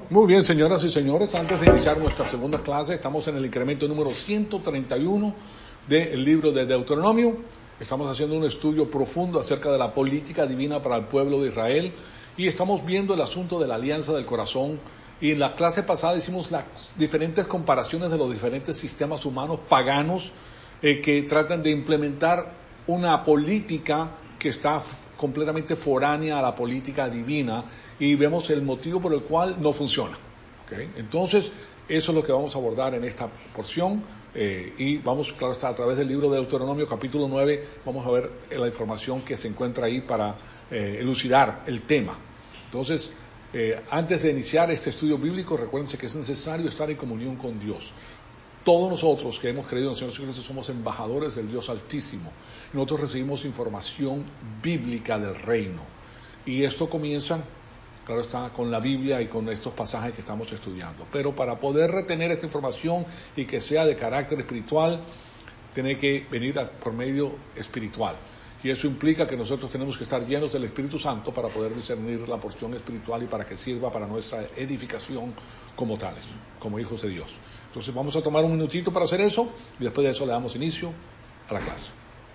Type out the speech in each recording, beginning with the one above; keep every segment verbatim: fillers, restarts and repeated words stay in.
Muy bien, señoras y señores, antes de iniciar nuestra segunda clase, estamos en el incremento número ciento treinta y uno del libro de Deuteronomio. Estamos haciendo un estudio profundo acerca de la política divina para el pueblo de Israel y estamos viendo el asunto de la alianza del corazón. Y en la clase pasada hicimos las diferentes comparaciones de los diferentes sistemas humanos paganos eh, que tratan de implementar una política que está completamente foránea a la política divina, y vemos el motivo por el cual no funciona. ¿Okay? Entonces, eso es lo que vamos a abordar en esta porción, eh, y vamos, claro está, a través del libro de Deuteronomio, capítulo nueve, vamos a ver la información que se encuentra ahí para eh, elucidar el tema. Entonces, eh, antes de iniciar este estudio bíblico, recuérdense que es necesario estar en comunión con Dios. Todos nosotros que hemos creído en el Señor Jesucristo somos embajadores del Dios Altísimo. Nosotros recibimos información bíblica del reino. Y esto comienza, claro está, con la Biblia y con estos pasajes que estamos estudiando. Pero para poder retener esta información y que sea de carácter espiritual, tiene que venir a, por medio espiritual. Y eso implica que nosotros tenemos que estar llenos del Espíritu Santo para poder discernir la porción espiritual y para que sirva para nuestra edificación como tales, como hijos de Dios. Entonces vamos a tomar un minutito para hacer eso y después de eso le damos inicio a la clase.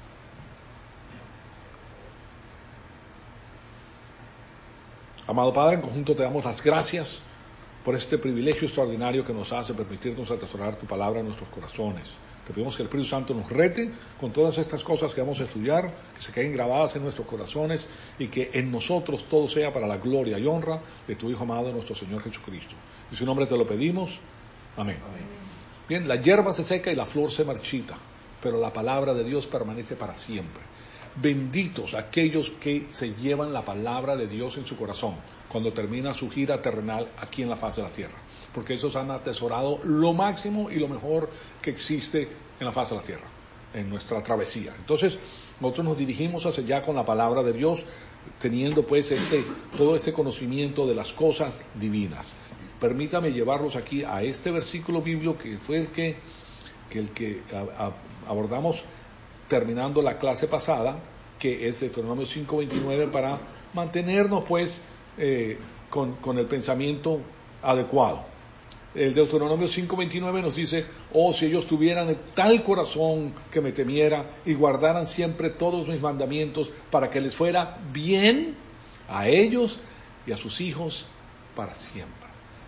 Amado Padre, en conjunto te damos las gracias por este privilegio extraordinario que nos hace permitirnos atesorar tu palabra en nuestros corazones. Te pedimos que el Espíritu Santo nos rete con todas estas cosas que vamos a estudiar, que se queden grabadas en nuestros corazones y que en nosotros todo sea para la gloria y honra de tu Hijo amado, nuestro Señor Jesucristo. En su nombre te lo pedimos. Amén. Amén. Bien, la hierba se seca y la flor se marchita, pero la palabra de Dios permanece para siempre. Benditos aquellos que se llevan la palabra de Dios en su corazón cuando termina su gira terrenal aquí en la faz de la tierra, porque esos han atesorado lo máximo y lo mejor que existe en la faz de la tierra, en nuestra travesía. Entonces, nosotros nos dirigimos hacia allá con la palabra de Dios, teniendo pues este, todo este conocimiento de las cosas divinas. Permítame llevarlos aquí a este versículo bíblico que fue el que, que, el que a, a, abordamos terminando la clase pasada, que es Deuteronomio cinco veintinueve, para mantenernos pues eh, con, con el pensamiento adecuado. El Deuteronomio cinco veintinueve nos dice: oh, si ellos tuvieran tal corazón que me temiera y guardaran siempre todos mis mandamientos, para que les fuera bien a ellos y a sus hijos para siempre.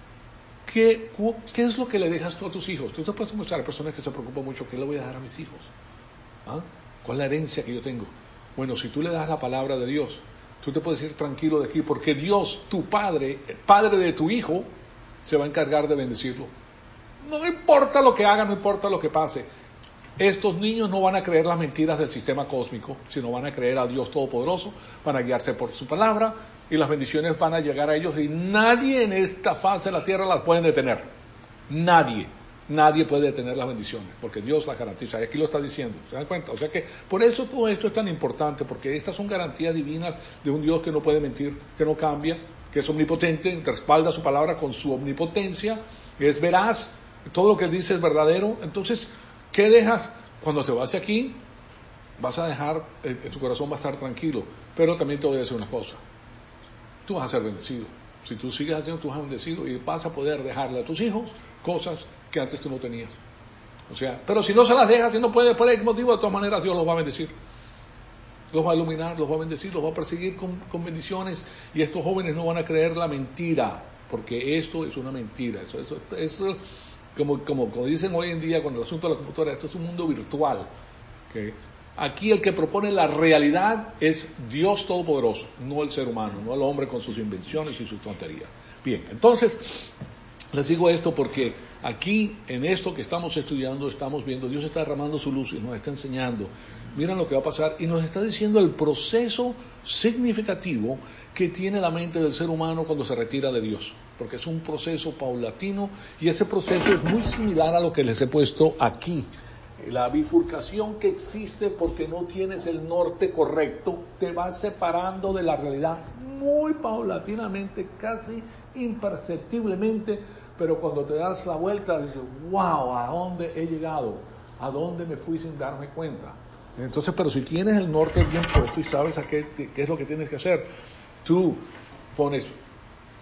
¿Qué, qué es lo que le dejas tú a tus hijos? Tú te puedes mostrar a personas que se preocupan mucho: ¿qué le voy a dejar a mis hijos? ¿Ah? ¿Cuál es la herencia que yo tengo? Bueno, si tú le das la palabra de Dios, tú te puedes ir tranquilo de aquí, porque Dios, tu Padre, el Padre de tu hijo, se va a encargar de bendecirlo. No importa lo que haga, no importa lo que pase. Estos niños no van a creer las mentiras del sistema cósmico, sino van a creer a Dios Todopoderoso, van a guiarse por su palabra y las bendiciones van a llegar a ellos y nadie en esta faz de la tierra las puede detener. Nadie. Nadie puede detener las bendiciones, porque Dios las garantiza. Y aquí lo está diciendo, ¿se dan cuenta? O sea que por eso todo esto es tan importante, porque estas son garantías divinas de un Dios que no puede mentir, que no cambia, que es omnipotente, respalda su palabra con su omnipotencia, es veraz, todo lo que él dice es verdadero. Entonces, ¿qué dejas? Cuando te vas aquí, vas a dejar, en tu corazón va a estar tranquilo, pero también te voy a decir una cosa: tú vas a ser bendecido. Si tú sigues haciendo, tú vas a ser bendecido y vas a poder dejarle a tus hijos cosas que antes tú no tenías. O sea, pero si no se las dejas, si no puede, por X motivo, de todas maneras Dios los va a bendecir. Los va a iluminar, los va a bendecir, los va a perseguir con, con bendiciones, y estos jóvenes no van a creer la mentira, porque esto es una mentira. Eso, eso, eso como, como, como dicen hoy en día con el asunto de la computadora, esto es un mundo virtual. ¿Okay? Aquí el que propone la realidad es Dios Todopoderoso, no el ser humano, no el hombre con sus invenciones y sus tonterías. Bien, entonces les digo esto porque aquí, en esto que estamos estudiando, estamos viendo, Dios está derramando su luz y nos está enseñando. Miren lo que va a pasar y nos está diciendo el proceso significativo que tiene la mente del ser humano cuando se retira de Dios, porque es un proceso paulatino y ese proceso es muy similar a lo que les he puesto aquí. La bifurcación que existe porque no tienes el norte correcto te va separando de la realidad muy paulatinamente, casi imperceptiblemente, pero cuando te das la vuelta dices: wow, ¿a dónde he llegado? ¿A dónde me fui sin darme cuenta? Entonces, pero si tienes el norte bien puesto y sabes a qué, qué es lo que tienes que hacer, tú pones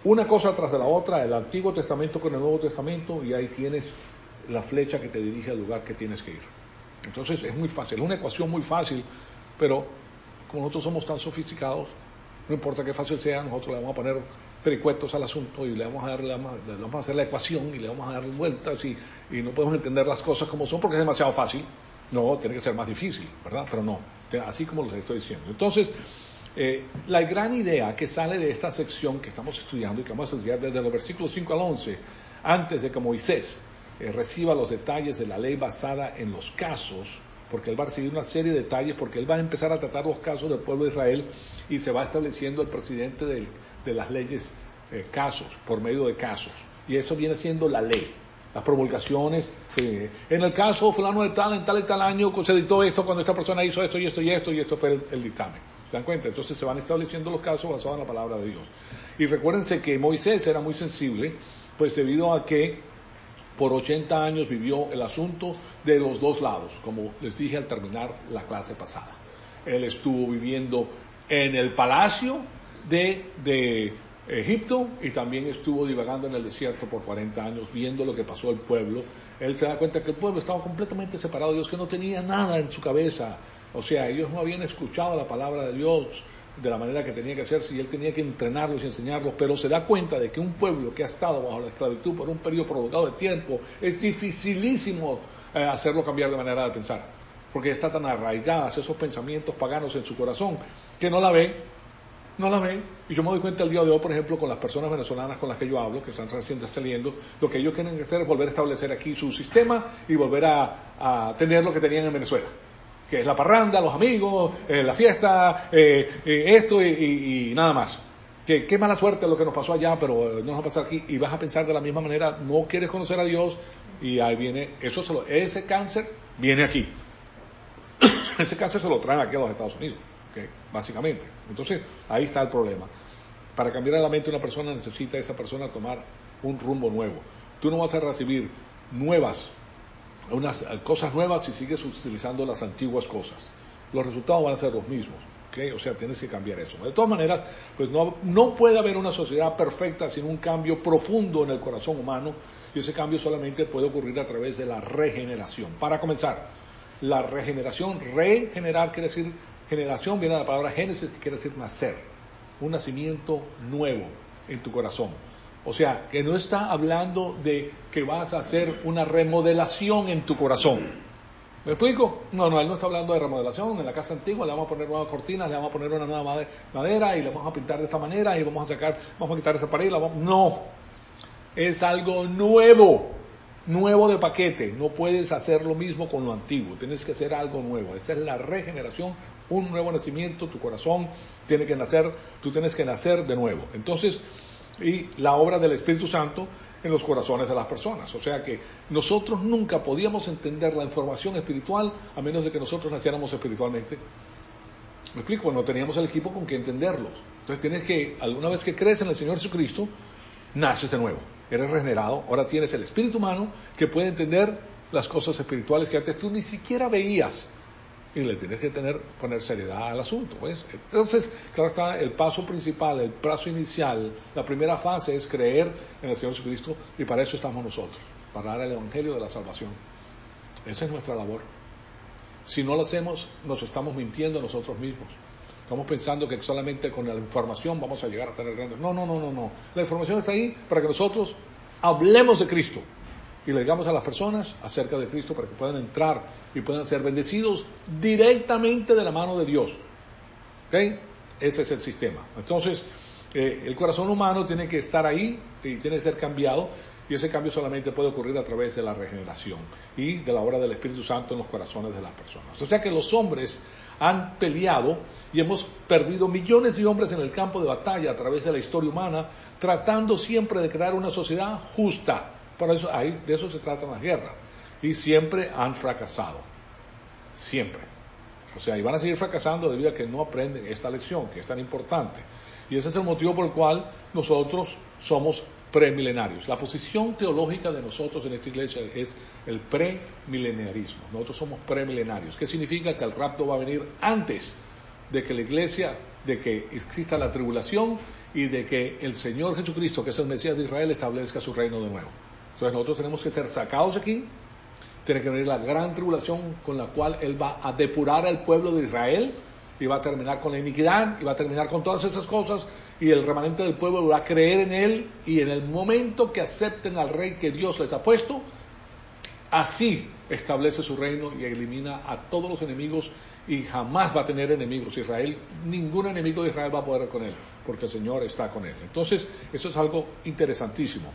una cosa tras de la otra, el Antiguo Testamento con el Nuevo Testamento, y ahí tienes la flecha que te dirige al lugar que tienes que ir. Entonces es muy fácil, es una ecuación muy fácil, pero como nosotros somos tan sofisticados, no importa qué fácil sea, nosotros le vamos a poner pericuetos al asunto y le vamos a, dar, le vamos a, le vamos a hacer la ecuación y le vamos a dar vueltas y, y no podemos entender las cosas como son porque es demasiado fácil. No, tiene que ser más difícil, ¿verdad? Pero no, así como les estoy diciendo. Entonces, eh, la gran idea que sale de esta sección que estamos estudiando y que vamos a estudiar desde los versículos cinco al once, antes de que Moisés eh, reciba los detalles de la ley basada en los casos, porque él va a recibir una serie de detalles, porque él va a empezar a tratar los casos del pueblo de Israel y se va estableciendo el presidente de, de las leyes, eh, casos, por medio de casos. Y eso viene siendo la ley. Las promulgaciones, eh, en el caso fulano de tal, en tal y tal año se dictó esto cuando esta persona hizo esto y esto y esto y esto fue el, el dictamen. ¿Se dan cuenta? Entonces se van estableciendo los casos basados en la palabra de Dios. Y recuérdense que Moisés era muy sensible, pues debido a que por ochenta años vivió el asunto de los dos lados, como les dije al terminar la clase pasada. Él estuvo viviendo en el palacio de, de Egipto y también estuvo divagando en el desierto por cuarenta años viendo lo que pasó al pueblo. Él se da cuenta que el pueblo estaba completamente separado de Dios, que no tenía nada en su cabeza. O sea, ellos no habían escuchado la palabra de Dios de la manera que tenía que hacerse y él tenía que entrenarlos y enseñarlos, pero se da cuenta de que un pueblo que ha estado bajo la esclavitud por un periodo prolongado de tiempo es dificilísimo eh, hacerlo cambiar de manera de pensar, porque está tan arraigadas esos pensamientos paganos en su corazón que no la ve, no la ve. Y yo me doy cuenta el día de hoy, por ejemplo, con las personas venezolanas con las que yo hablo, que están recién saliendo, lo que ellos quieren hacer es volver a establecer aquí su sistema y volver a, a tener lo que tenían en Venezuela, que es la parranda, los amigos, eh, la fiesta, eh, eh, esto y, y, y nada más. Que qué mala suerte lo que nos pasó allá, pero eh, no nos va a pasar aquí. Y vas a pensar de la misma manera, no quieres conocer a Dios, y ahí viene, eso se lo, ese cáncer viene aquí. Ese cáncer se lo traen aquí a los Estados Unidos, ¿okay? Básicamente. Entonces, ahí está el problema. Para cambiar la mente de una persona necesita esa persona tomar un rumbo nuevo. Tú no vas a recibir nuevas unas cosas nuevas si sigues utilizando las antiguas cosas. Los resultados van a ser los mismos, ¿okay? O sea, tienes que cambiar eso. De todas maneras, pues no, no puede haber una sociedad perfecta sin un cambio profundo en el corazón humano, y ese cambio solamente puede ocurrir a través de la regeneración. Para comenzar, la regeneración, regenerar quiere decir, generación viene de la palabra génesis, que quiere decir nacer, un nacimiento nuevo en tu corazón. O sea, que no está hablando de que vas a hacer una remodelación en tu corazón. ¿Me explico? No, no, él no está hablando de remodelación. En la casa antigua le vamos a poner nuevas cortinas, le vamos a poner una nueva madera y le vamos a pintar de esta manera y vamos a sacar, vamos a quitar esa pared. La vamos... No, es algo nuevo, nuevo de paquete. No puedes hacer lo mismo con lo antiguo, tienes que hacer algo nuevo. Esa es la regeneración, un nuevo nacimiento. Tu corazón tiene que nacer, tú tienes que nacer de nuevo. Entonces, y la obra del Espíritu Santo en los corazones de las personas. O sea que nosotros nunca podíamos entender la información espiritual a menos de que nosotros naciéramos espiritualmente. ¿Me explico? No teníamos el equipo con que entenderlos. Entonces tienes que, alguna vez que crees en el Señor Jesucristo, naces de nuevo, eres regenerado, ahora tienes el espíritu humano que puede entender las cosas espirituales que antes tú ni siquiera veías. Y le tienes que tener, poner seriedad al asunto, ¿ves? Entonces, claro está, el paso principal, el paso inicial, la primera fase es creer en el Señor Jesucristo, y para eso estamos nosotros, para dar el Evangelio de la salvación. Esa es nuestra labor. Si no lo hacemos, nos estamos mintiendo a nosotros mismos. Estamos pensando que solamente con la información vamos a llegar a tener grandes. No, no, no, no, no. La información está ahí para que nosotros hablemos de Cristo y le digamos a las personas acerca de Cristo para que puedan entrar y puedan ser bendecidos directamente de la mano de Dios. ¿Ok? Ese es el sistema. Entonces, eh, el corazón humano tiene que estar ahí y tiene que ser cambiado, y ese cambio solamente puede ocurrir a través de la regeneración y de la obra del Espíritu Santo en los corazones de las personas. O sea que los hombres han peleado y hemos perdido millones de hombres en el campo de batalla a través de la historia humana, tratando siempre de crear una sociedad justa. Por eso, ahí, de eso se tratan las guerras. Y siempre han fracasado. Siempre. O sea, y van a seguir fracasando debido a que no aprenden esta lección, que es tan importante. Y ese es el motivo por el cual nosotros somos premilenarios. La posición teológica de nosotros en esta iglesia es el premilenarismo. Nosotros somos premilenarios. ¿Qué significa? Que el rapto va a venir antes de que la iglesia, de que exista la tribulación y de que el Señor Jesucristo, que es el Mesías de Israel, establezca su reino de nuevo. Entonces nosotros tenemos que ser sacados aquí, tiene que venir la gran tribulación con la cual Él va a depurar al pueblo de Israel, y va a terminar con la iniquidad, y va a terminar con todas esas cosas, y el remanente del pueblo va a creer en Él, y en el momento que acepten al Rey que Dios les ha puesto, así establece su reino y elimina a todos los enemigos, y jamás va a tener enemigos. Israel, ningún enemigo de Israel va a poder con Él, porque el Señor está con Él. Entonces, eso es algo interesantísimo.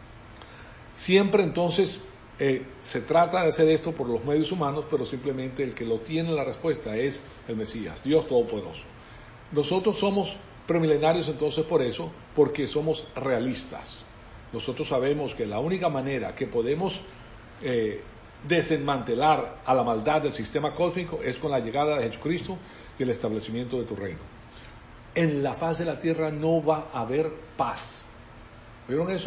Siempre entonces eh, se trata de hacer esto por los medios humanos, pero simplemente el que lo tiene la respuesta es el Mesías, Dios Todopoderoso. Nosotros somos premilenarios entonces por eso, porque somos realistas. Nosotros sabemos que la única manera que podemos eh, desmantelar a la maldad del sistema cósmico es con la llegada de Jesucristo y el establecimiento de tu reino. En la faz de la tierra no va a haber paz. ¿Vieron eso?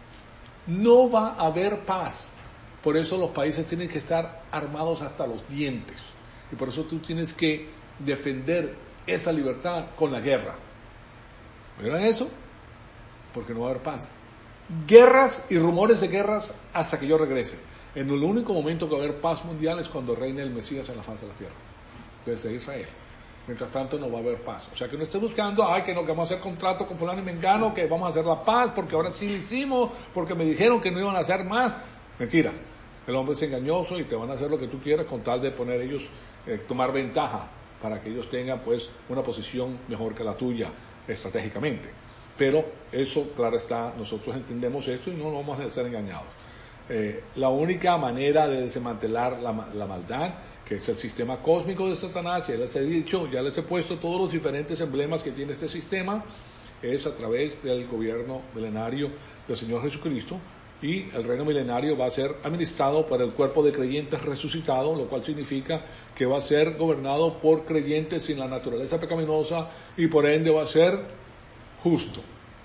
No va a haber paz. Por eso los países tienen que estar armados hasta los dientes. Y por eso tú tienes que defender esa libertad con la guerra. ¿Vieron eso? Porque no va a haber paz. Guerras y rumores de guerras hasta que yo regrese. En el único momento que va a haber paz mundial es cuando reine el Mesías en la faz de la tierra, desde Israel. Mientras tanto no va a haber paz. O sea, que no esté buscando, ay, que no, que vamos a hacer contrato con fulano y mengano, que vamos a hacer la paz, porque ahora sí lo hicimos, porque me dijeron que no iban a hacer más. Mentiras. El hombre es engañoso y te van a hacer lo que tú quieras con tal de poner ellos, eh, tomar ventaja, para que ellos tengan pues una posición mejor que la tuya, estratégicamente. Pero eso, claro está, nosotros entendemos esto y no vamos a ser engañados. Eh, la única manera de desmantelar la, la maldad, que es el sistema cósmico de Satanás, ya les he dicho, ya les he puesto todos los diferentes emblemas que tiene este sistema, es a través del gobierno milenario del Señor Jesucristo, y el reino milenario va a ser administrado por el cuerpo de creyentes resucitado, lo cual significa que va a ser gobernado por creyentes sin la naturaleza pecaminosa, y por ende va a ser justo.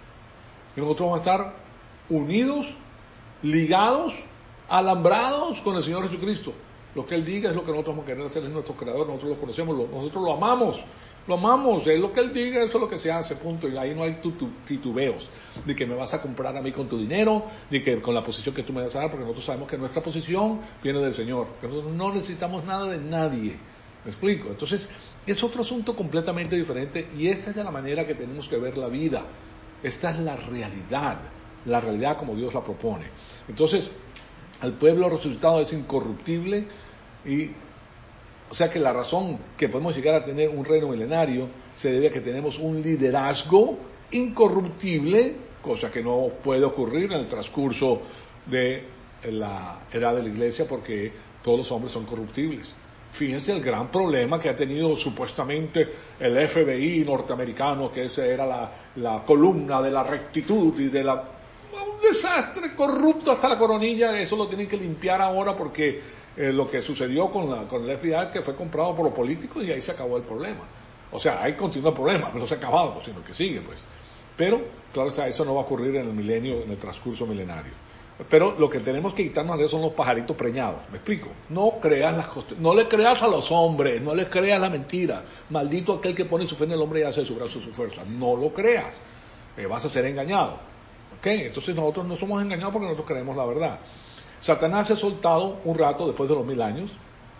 Y nosotros vamos a estar unidos, ligados, alambrados con el Señor Jesucristo. Lo que Él diga es lo que nosotros vamos a querer hacer, es nuestro creador, nosotros lo conocemos, lo, nosotros lo amamos, lo amamos, es lo que Él diga, eso es lo que se hace, punto. Y ahí no hay titubeos, ni que me vas a comprar a mí con tu dinero, ni que con la posición que tú me vas a dar, porque nosotros sabemos que nuestra posición viene del Señor, que nosotros no necesitamos nada de nadie. ¿Me explico? Entonces, es otro asunto completamente diferente, y esta es la manera que tenemos que ver la vida. Esta es la realidad, la realidad como Dios la propone. Entonces, el pueblo resucitado es incorruptible, y o sea que la razón que podemos llegar a tener un reino milenario se debe a que tenemos un liderazgo incorruptible, cosa que no puede ocurrir en el transcurso de la edad de la iglesia, porque todos los hombres son corruptibles. Fíjense el gran problema que ha tenido supuestamente el F B I norteamericano, que esa era la, la columna de la rectitud y de la... un desastre, corrupto hasta la coronilla. Eso lo tienen que limpiar ahora, porque eh, lo que sucedió con, la, con el F B I, que fue comprado por los políticos, y ahí se acabó el problema. O sea, ahí continúa el problema, no se ha acabado, sino que sigue, pues. Pero, claro, o sea, eso no va a ocurrir en el milenio, en el transcurso milenario. Pero lo que tenemos que quitarnos de eso son los pajaritos preñados. ¿Me explico? No creas las cost- no le creas a los hombres, no les creas la mentira. Maldito aquel que pone su fe en el hombre y hace de su brazo su fuerza. No lo creas. Eh, vas a ser engañado. ¿Ok? Entonces nosotros no somos engañados porque nosotros creemos la verdad. Satanás se ha soltado un rato después de los mil años,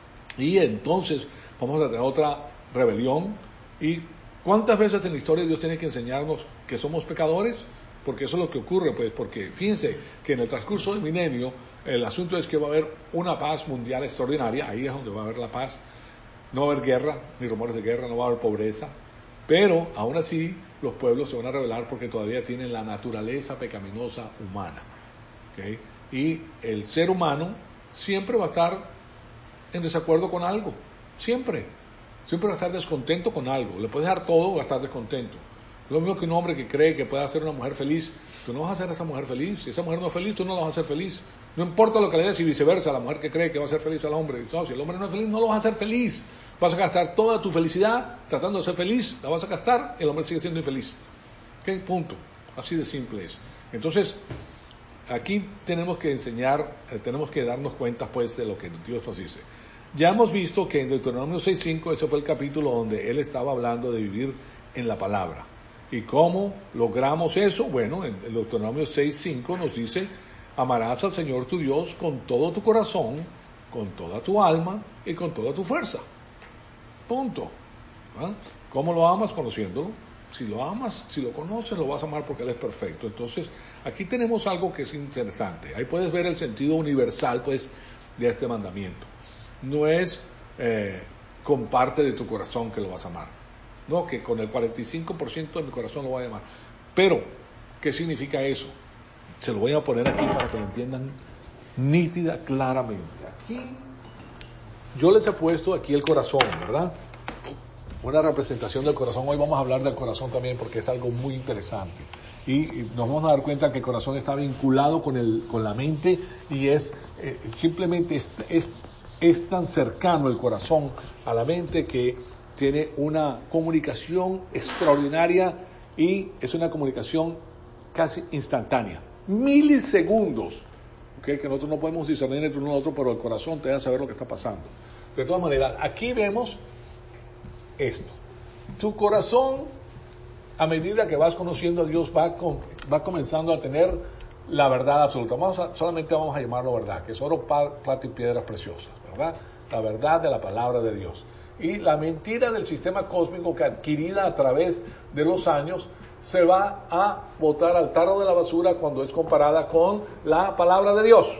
y entonces vamos a tener otra rebelión. ¿Y cuántas veces en la historia Dios tiene que enseñarnos que somos pecadores? Porque eso es lo que ocurre, pues, porque fíjense que en el transcurso del milenio el asunto es que va a haber una paz mundial extraordinaria. Ahí es donde va a haber la paz. No va a haber guerra, ni rumores de guerra, no va a haber pobreza, pero aún así los pueblos se van a rebelar porque todavía tienen la naturaleza pecaminosa humana, ¿okay? Y el ser humano siempre va a estar en desacuerdo con algo, siempre, siempre va a estar descontento con algo. Le puedes dar todo, va a estar descontento. Lo mismo que un hombre que cree que puede hacer una mujer feliz, tú no vas a hacer a esa mujer feliz. Si esa mujer no es feliz, tú no la vas a hacer feliz. No importa lo que le des, y viceversa, la mujer que cree que va a ser feliz al hombre. No, si el hombre no es feliz, no lo vas a hacer feliz. Vas a gastar toda tu felicidad tratando de ser feliz, la vas a gastar, y el hombre sigue siendo infeliz. ¿Ok? Punto. Así de simple es. Entonces, aquí tenemos que enseñar, eh, tenemos que darnos cuenta pues de lo que Dios nos dice. Ya hemos visto que en Deuteronomio seis cinco, ese fue el capítulo donde él estaba hablando de vivir en la palabra. ¿Y cómo logramos eso? Bueno, en el Deuteronomio seis cinco nos dice, amarás al Señor tu Dios con todo tu corazón, con toda tu alma y con toda tu fuerza. Punto. ¿Ah? ¿Cómo lo amas? Conociéndolo. Si lo amas, si lo conoces, lo vas a amar porque Él es perfecto. Entonces, aquí tenemos algo que es interesante. Ahí puedes ver el sentido universal, pues, de este mandamiento. No es eh, con parte de tu corazón que lo vas a amar. No, que con el cuarenta y cinco por ciento de mi corazón lo voy a amar. Pero, ¿qué significa eso? Se lo voy a poner aquí para que lo entiendan nítida, claramente. Aquí, yo les he puesto aquí el corazón, ¿verdad? Una representación del corazón. Hoy vamos a hablar del corazón también porque es algo muy interesante. Y, y nos vamos a dar cuenta que el corazón está vinculado con, el, con la mente y es eh, simplemente es, es, es tan cercano el corazón a la mente que tiene una comunicación extraordinaria y es una comunicación casi instantánea. Milisegundos, ¿okay? Que nosotros no podemos discernir entre uno y otro, pero el corazón te da a saber lo que está pasando. De todas maneras, aquí vemos esto. Tu corazón, a medida que vas conociendo a Dios, va, con, va comenzando a tener la verdad absoluta. Vamos a, solamente vamos a llamarlo verdad, que es oro, plata y piedras preciosas, ¿verdad? La verdad de la palabra de Dios. Y la mentira del sistema cósmico que adquirida a través de los años se va a botar al tarro de la basura cuando es comparada con la palabra de Dios.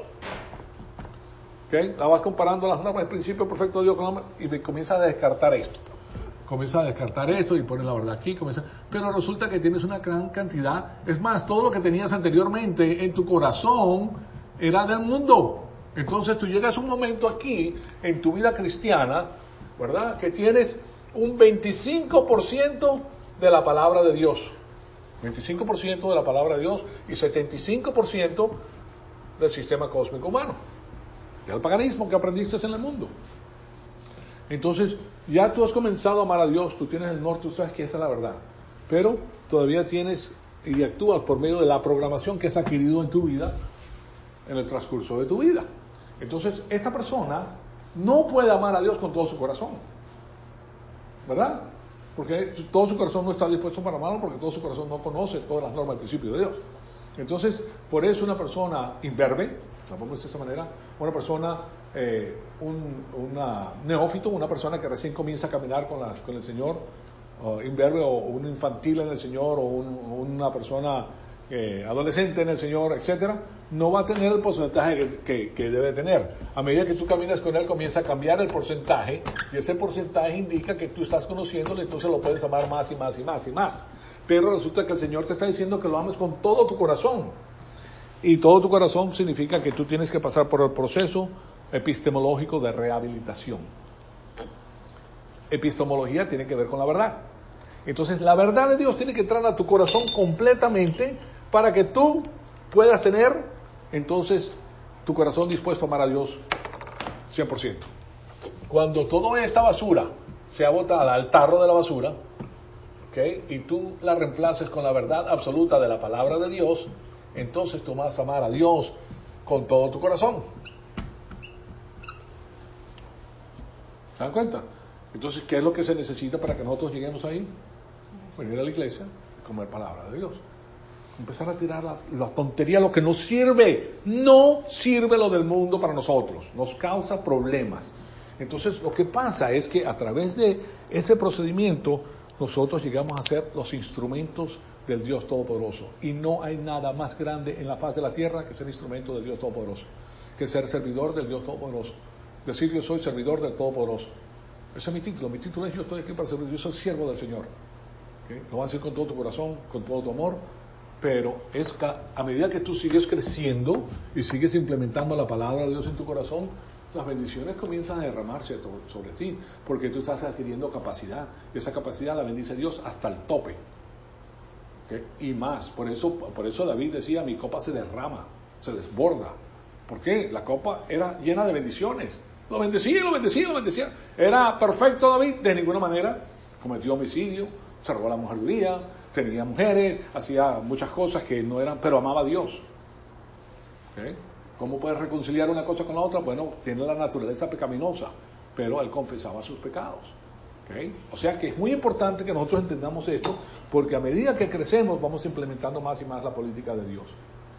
¿Okay? La vas comparando las normas del principio perfecto de Dios con la, y comienza a descartar esto. Comienza a descartar esto y pones la verdad aquí, comienza, pero resulta que tienes una gran cantidad. Es más, todo lo que tenías anteriormente en tu corazón era del mundo. Entonces tú llegas a un momento aquí en tu vida cristiana, ¿verdad? Que tienes un veinticinco por ciento de la palabra de Dios. veinticinco por ciento de la palabra de Dios y setenta y cinco por ciento del sistema cósmico humano. Del paganismo que aprendiste en el mundo. Entonces, ya tú has comenzado a amar a Dios, tú tienes el norte, tú sabes que esa es la verdad. Pero todavía tienes y actúas por medio de la programación que has adquirido en tu vida, en el transcurso de tu vida. Entonces, esta persona no puede amar a Dios con todo su corazón. ¿Verdad? Porque todo su corazón no está dispuesto para amarlo, porque todo su corazón no conoce todas las normas del principio de Dios. Entonces, por eso una persona imberbe, la ponemos de esa manera, una persona, eh, un una neófito, una persona que recién comienza a caminar con, la, con el Señor, uh, imberbe o un infantil en el Señor, o un, una persona eh, adolescente en el Señor, etcétera, no va a tener el porcentaje que, que, que debe tener. A medida que tú caminas con Él, comienza a cambiar el porcentaje, y ese porcentaje indica que tú estás conociéndole, entonces lo puedes amar más y más y más y más. Pero resulta que el Señor te está diciendo que lo ames con todo tu corazón. Y todo tu corazón significa que tú tienes que pasar por el proceso epistemológico de rehabilitación. Epistemología tiene que ver con la verdad. Entonces, la verdad de Dios tiene que entrar a tu corazón completamente para que tú puedas tener, entonces, tu corazón dispuesto a amar a Dios cien por ciento. Cuando toda esta basura sea botada al tarro de la basura, ¿okay? Y tú la reemplaces con la verdad absoluta de la palabra de Dios, entonces tú vas a amar a Dios con todo tu corazón. ¿Se dan cuenta? Entonces, ¿qué es lo que se necesita para que nosotros lleguemos ahí? Venir a la iglesia y comer palabra de Dios. Empezar a tirar la, la tontería, lo que nos sirve. No sirve lo del mundo para nosotros. Nos causa problemas. Entonces, lo que pasa es que a través de ese procedimiento, nosotros llegamos a ser los instrumentos del Dios Todopoderoso. Y no hay nada más grande en la faz de la tierra que ser instrumento del Dios Todopoderoso. Que ser servidor del Dios Todopoderoso. Decir yo soy servidor del Todopoderoso. Ese es mi título. Mi título es yo estoy aquí para servir. Yo soy siervo del Señor. ¿Okay? Lo vas a decir con todo tu corazón, con todo tu amor. Pero es que a medida que tú sigues creciendo y sigues implementando la palabra de Dios en tu corazón, las bendiciones comienzan a derramarse sobre ti, porque tú estás adquiriendo capacidad. Y esa capacidad la bendice Dios hasta el tope. ¿Okay? Y más. Por eso, por eso David decía, mi copa se derrama, se desborda. ¿Por qué? La copa era llena de bendiciones. Lo bendecía, lo bendecía, lo bendecía. ¿Era perfecto David? De ninguna manera. Cometió homicidio, se robó la mujería, tenía mujeres, hacía muchas cosas que no eran, pero amaba a Dios. ¿Okay? ¿Cómo puedes reconciliar una cosa con la otra? Bueno, tiene la naturaleza pecaminosa, pero él confesaba sus pecados. ¿Okay? O sea que es muy importante que nosotros entendamos esto, porque a medida que crecemos vamos implementando más y más la política de Dios.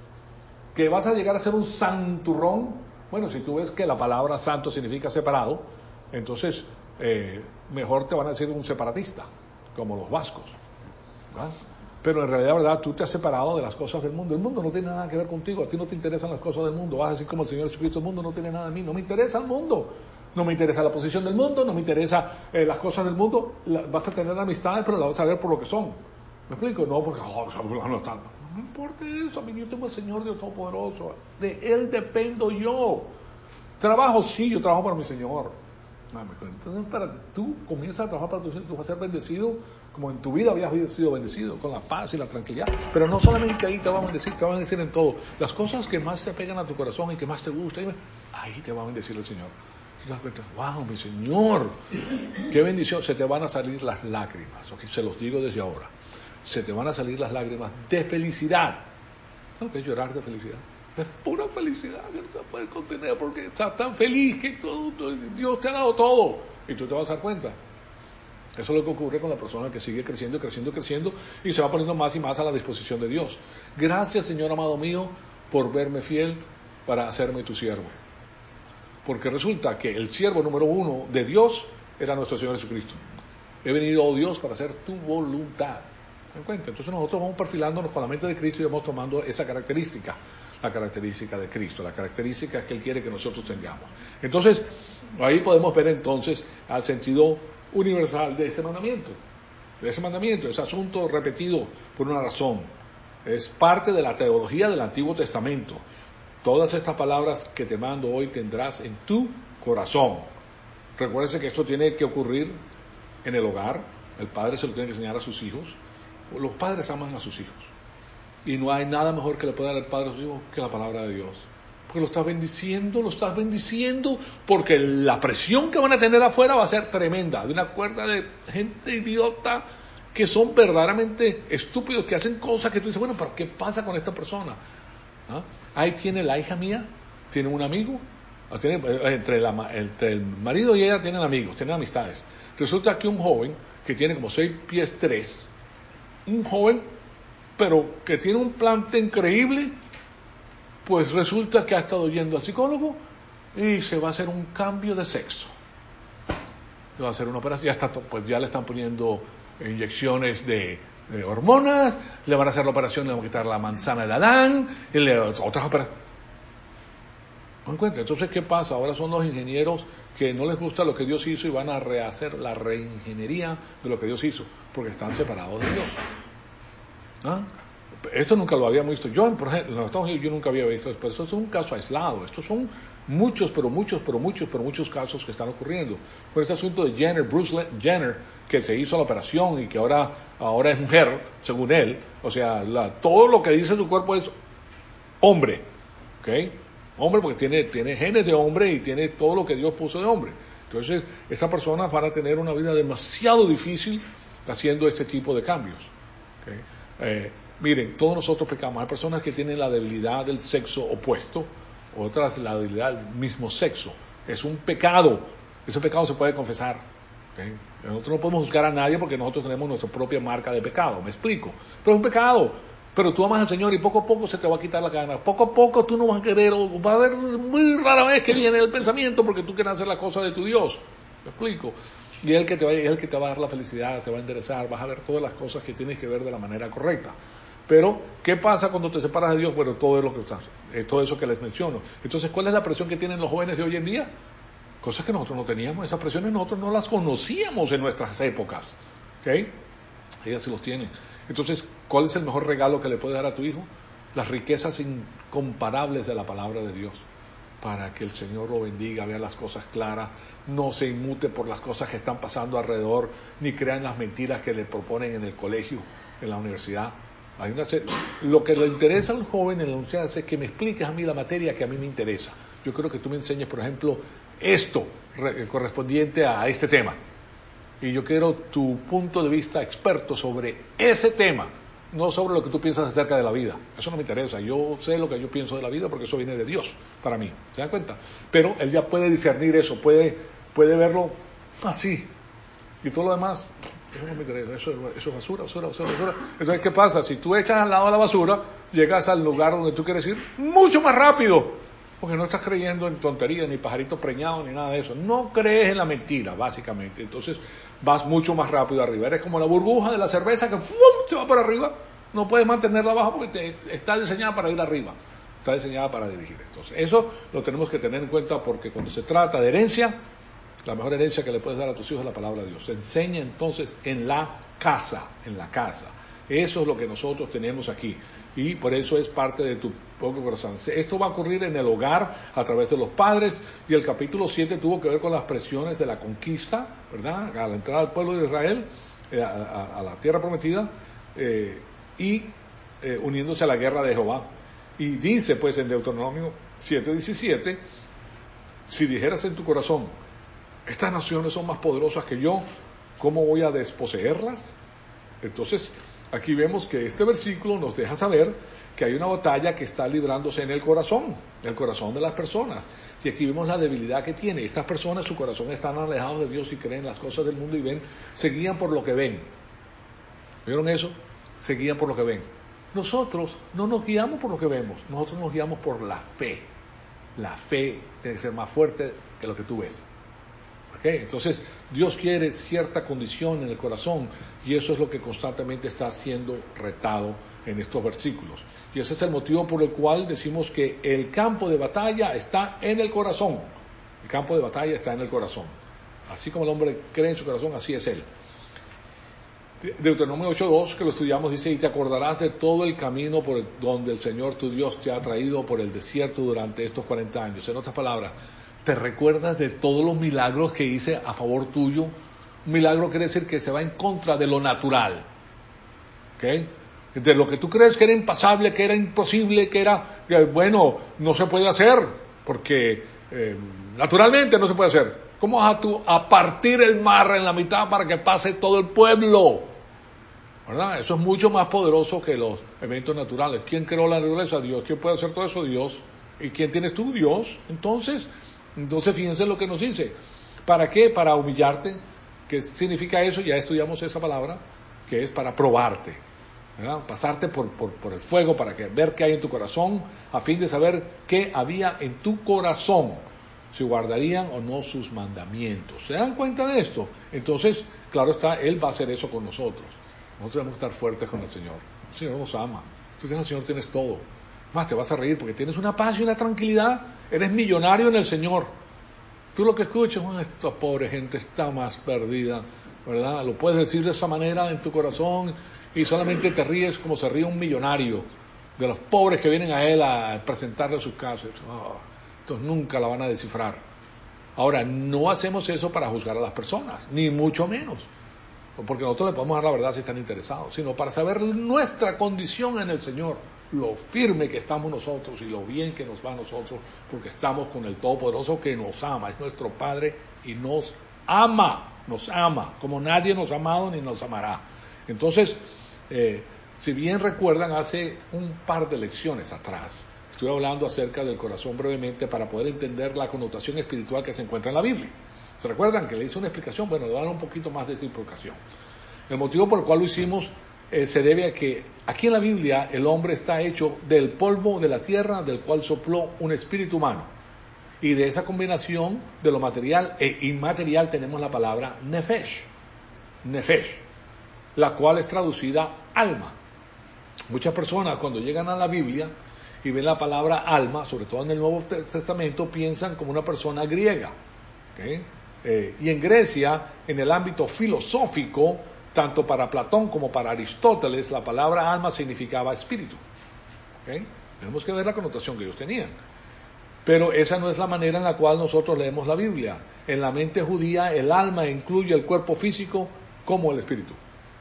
Que vas a llegar a ser un santurrón, bueno, si tú ves que la palabra santo significa separado, entonces eh, mejor te van a decir un separatista, como los vascos, ¿verdad? Pero en realidad, ¿verdad? Tú te has separado de las cosas del mundo. El mundo no tiene nada que ver contigo. A ti no te interesan las cosas del mundo. Vas a decir como el Señor Jesucristo, el mundo no tiene nada de mí. No me interesa el mundo. No me interesa la posición del mundo. No me interesa eh, las cosas del mundo. La, vas a tener amistades, pero las vas a ver por lo que son. ¿Me explico? No porque, oh, no está. No me importa eso. A mí yo tengo al Señor Dios Todopoderoso. De Él dependo yo. Trabajo, sí, yo trabajo para mi Señor. Entonces, para tú comienzas a trabajar para tu Señor, tú vas a ser bendecido como en tu vida habías sido bendecido, con la paz y la tranquilidad. Pero no solamente ahí te va a bendecir, te va a bendecir en todo. Las cosas que más se pegan a tu corazón y que más te gustan, ahí te va a bendecir el Señor. Tú te das cuenta, wow, mi Señor, qué bendición. Se te van a salir las lágrimas, okay, se los digo desde ahora. Se te van a salir las lágrimas de felicidad. No, que es llorar de felicidad. Es pura felicidad que no te puedes contener porque estás tan feliz que todo, todo, Dios te ha dado todo y tú te vas a dar cuenta. Eso es lo que ocurre con la persona que sigue creciendo, creciendo, creciendo y se va poniendo más y más a la disposición de Dios. Gracias, Señor amado mío, por verme fiel para hacerme tu siervo. Porque resulta que el siervo número uno de Dios era nuestro Señor Jesucristo. He venido, oh Dios, para hacer tu voluntad. ¿Se dan cuenta? Entonces nosotros vamos perfilándonos con la mente de Cristo y vamos tomando esa característica. La característica de Cristo, la característica que Él quiere que nosotros tengamos. Entonces, ahí podemos ver entonces al sentido universal de este mandamiento, de ese mandamiento, ese asunto repetido por una razón. Es parte de la teología del Antiguo Testamento. Todas estas palabras que te mando hoy tendrás en tu corazón. Recuérdense que esto tiene que ocurrir en el hogar. El padre se lo tiene que enseñar a sus hijos. Los padres aman a sus hijos. Y no hay nada mejor que le pueda dar el Padre a sus hijos que la palabra de Dios. Porque lo estás bendiciendo, lo estás bendiciendo, porque la presión que van a tener afuera va a ser tremenda. De una cuerda de gente idiota que son verdaderamente estúpidos, que hacen cosas que tú dices, bueno, pero ¿qué pasa con esta persona? ¿Ah? Ahí tiene la hija mía, tiene un amigo, tiene, entre, la, entre el marido y ella tienen amigos, tienen amistades. Resulta que un joven que tiene como seis pies tres, un joven pero que tiene un plante increíble, pues resulta que ha estado yendo al psicólogo y se va a hacer un cambio de sexo. Se va a hacer una operación, ya, está, pues ya le están poniendo inyecciones de, de hormonas, le van a hacer la operación, le van a quitar la manzana de Adán, y le, otras operaciones. ¿No encuentra? Entonces, ¿qué pasa? Ahora son los ingenieros que no les gusta lo que Dios hizo y van a rehacer la reingeniería de lo que Dios hizo, porque están separados de Dios. ¿Ah? Esto nunca lo habíamos visto. Yo, por ejemplo, en los Estados Unidos yo nunca había visto esto, pero esto es un caso aislado. Estos son muchos, pero muchos, pero muchos, pero muchos casos que están ocurriendo. Por este asunto de Jenner, Bruce Jenner, que se hizo la operación y que ahora, ahora es mujer, según él. O sea, la, todo lo que dice su cuerpo es hombre. ¿Ok? Hombre porque tiene, tiene genes de hombre y tiene todo lo que Dios puso de hombre. Entonces, esas personas van a tener una vida demasiado difícil haciendo este tipo de cambios. ¿Okay? Eh, miren, todos nosotros pecamos. Hay personas que tienen la debilidad del sexo opuesto, otras la debilidad del mismo sexo. Es un pecado. Ese pecado se puede confesar. ¿Okay? Nosotros no podemos juzgar a nadie porque nosotros tenemos nuestra propia marca de pecado. ¿Me explico? Pero es un pecado. Pero tú amas al Señor y poco a poco se te va a quitar la gana. Poco a poco tú no vas a querer, o va a haber muy rara vez que viene el pensamiento porque tú quieres hacer la cosa de tu Dios. ¿Me explico? Y Él que te va, Él que te va a dar la felicidad, te va a enderezar, vas a ver todas las cosas que tienes que ver de la manera correcta. Pero, ¿qué pasa cuando te separas de Dios? Bueno, todo es lo que estás, eh, todo eso que les menciono. Entonces, ¿cuál es la presión que tienen los jóvenes de hoy en día? Cosas que nosotros no teníamos, esas presiones nosotros no las conocíamos en nuestras épocas. ¿Ok? Ellas sí los tienen. Entonces, ¿cuál es el mejor regalo que le puedes dar a tu hijo? Las riquezas incomparables de la palabra de Dios. Para que el Señor lo bendiga, vea las cosas claras, no se inmute por las cosas que están pasando alrededor, ni crean las mentiras que le proponen en el colegio, en la universidad. Hay una serie. Lo que le interesa a un joven en la universidad es que me expliques a mí la materia que a mí me interesa. Yo quiero que tú me enseñes, por ejemplo, esto correspondiente a este tema. Y yo quiero tu punto de vista experto sobre ese tema, no sobre lo que tú piensas acerca de la vida. Eso no me interesa. Yo sé lo que yo pienso de la vida porque eso viene de Dios para mí. ¿Se dan cuenta? Pero él ya puede discernir eso, puede, puede verlo así. Y todo lo demás, eso no me interesa, eso, eso es basura, basura, basura, basura. Entonces, ¿qué pasa? Si tú echas al lado de la basura, llegas al lugar donde tú quieres ir mucho más rápido, porque no estás creyendo en tonterías, ni pajaritos preñados, ni nada de eso. No crees en la mentira, básicamente. Entonces, vas mucho más rápido arriba. Eres como la burbuja de la cerveza que ¡fum! Se va para arriba. No puedes mantenerla abajo porque te, está diseñada para ir arriba. Está diseñada para dirigir. Entonces, eso lo tenemos que tener en cuenta porque cuando se trata de herencia, la mejor herencia que le puedes dar a tus hijos es la palabra de Dios. Se enseña entonces en la casa, en la casa. Eso es lo que nosotros tenemos aquí. Y por eso es parte de tu propio corazón. Esto va a ocurrir en el hogar a través de los padres. Y el capítulo siete tuvo que ver con las presiones de la conquista, ¿verdad? A la entrada del pueblo de Israel, eh, a, a, a la tierra prometida, eh, y eh, uniéndose a la guerra de Jehová. Y dice pues en Deuteronomio siete diecisiete, si dijeras en tu corazón, estas naciones son más poderosas que yo, ¿cómo voy a desposeerlas? Entonces, aquí vemos que este versículo nos deja saber que hay una batalla que está librándose en el corazón, en el corazón de las personas. Y aquí vemos la debilidad que tiene. Estas personas, su corazón están alejados de Dios y creen las cosas del mundo y ven, se guían por lo que ven. ¿Vieron eso? Se guían por lo que ven. Nosotros no nos guiamos por lo que vemos, nosotros nos guiamos por la fe. La fe tiene que ser más fuerte que lo que tú ves. ¿Okay? Entonces, Dios quiere cierta condición en el corazón y eso es lo que constantemente está siendo retado en estos versículos. Y ese es el motivo por el cual decimos que el campo de batalla está en el corazón. El campo de batalla está en el corazón. Así como el hombre cree en su corazón, así es él. Deuteronomio ocho dos, que lo estudiamos, dice, y te acordarás de todo el camino por el, donde el Señor tu Dios te ha traído por el desierto durante estos cuarenta años. En otras palabras, ¿te recuerdas de todos los milagros que hice a favor tuyo? Un milagro quiere decir que se va en contra de lo natural. ¿Okay? De lo que tú crees que era impasable, que era imposible, que era, que, bueno, no se puede hacer, porque eh, naturalmente no se puede hacer. ¿Cómo vas a tú a partir el mar en la mitad para que pase todo el pueblo? ¿Verdad? Eso es mucho más poderoso que los eventos naturales. ¿Quién creó la naturaleza? Dios. ¿Quién puede hacer todo eso? Dios. ¿Y quién tienes tú? Dios. Entonces, entonces fíjense lo que nos dice. ¿Para qué? Para humillarte. ¿Qué significa eso? Ya estudiamos esa palabra, que es para probarte. ¿Verdad? Pasarte por, por, por el fuego para que, ver qué hay en tu corazón, a fin de saber qué había en tu corazón, si guardarían o no sus mandamientos. ¿Se dan cuenta de esto? Entonces, claro está, Él va a hacer eso con nosotros. Nosotros tenemos que estar fuertes con el Señor. El Señor nos ama. Tú tienes al Señor, tienes todo. Más te vas a reír porque tienes una paz y una tranquilidad. Eres millonario en el Señor. Tú lo que escuchas, oh, esta pobre gente está más perdida, ¿verdad? Lo puedes decir de esa manera en tu corazón y solamente te ríes como se ríe un millonario de los pobres que vienen a él a presentarle sus casos. Oh, entonces nunca la van a descifrar. Ahora, no hacemos eso para juzgar a las personas, ni mucho menos, porque nosotros le podemos dar la verdad si están interesados, sino para saber nuestra condición en el Señor, lo firme que estamos nosotros y lo bien que nos va a nosotros, porque estamos con el Todopoderoso que nos ama, es nuestro Padre y nos ama, nos ama, como nadie nos ha amado ni nos amará. Entonces, eh, si bien recuerdan, hace un par de lecciones atrás, estuve hablando acerca del corazón brevemente para poder entender la connotación espiritual que se encuentra en la Biblia. ¿Se recuerdan que le hice una explicación? Bueno, le voy a dar un poquito más de esa explicación. El motivo por el cual lo hicimos eh, se debe a que aquí en la Biblia el hombre está hecho del polvo de la tierra del cual sopló un espíritu humano. Y de esa combinación de lo material e inmaterial tenemos la palabra nefesh. Nefesh, la cual es traducida alma. Muchas personas cuando llegan a la Biblia y ven la palabra alma, sobre todo en el Nuevo Testamento, piensan como una persona griega. ¿Okay? Eh, y en Grecia, en el ámbito filosófico, tanto para Platón como para Aristóteles, la palabra alma significaba espíritu. ¿Okay? Tenemos que ver la connotación que ellos tenían. Pero esa no es la manera en la cual nosotros leemos la Biblia. En la mente judía, el alma incluye el cuerpo físico como el espíritu.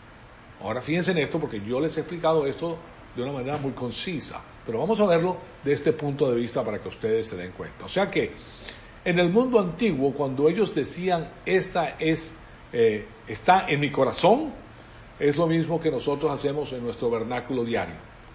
Ahora fíjense en esto, porque yo les he explicado esto de una manera muy concisa, pero vamos a verlo de este punto de vista para que ustedes se den cuenta. O sea que en el mundo antiguo, cuando ellos decían, esta es, eh, está en mi corazón, es lo mismo que nosotros hacemos en nuestro vernáculo diario.